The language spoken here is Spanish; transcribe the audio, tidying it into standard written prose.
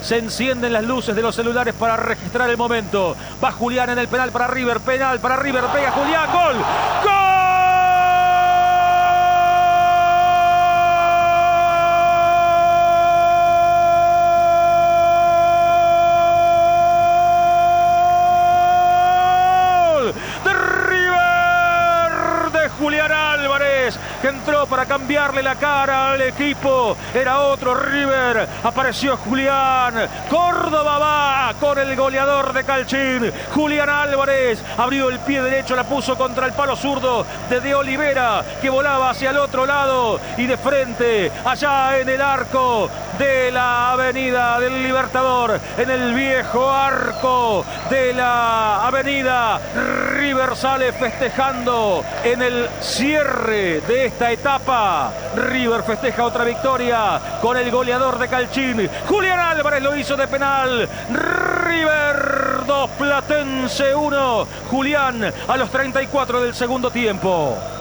Se encienden las luces de los celulares para registrar el momento. Va Julián en el penal para River. Penal para River. Pega Julián. ¡Gol! ¡Gol! Julián Álvarez, que entró para cambiarle la cara al equipo. Era otro River. Apareció Julián. Córdoba va con el goleador de Calchín. Julián Álvarez abrió el pie derecho, la puso contra el palo zurdo de Olivera, que volaba hacia el otro lado. Y de frente, allá en el arco de la Avenida del Libertador, en el viejo arco de la Avenida, River sale festejando en el cierre de esta etapa. River festeja otra victoria con el goleador de Calchín. Julián Álvarez lo hizo de penal. River 2, Platense 1. Julián a los 34 del segundo tiempo.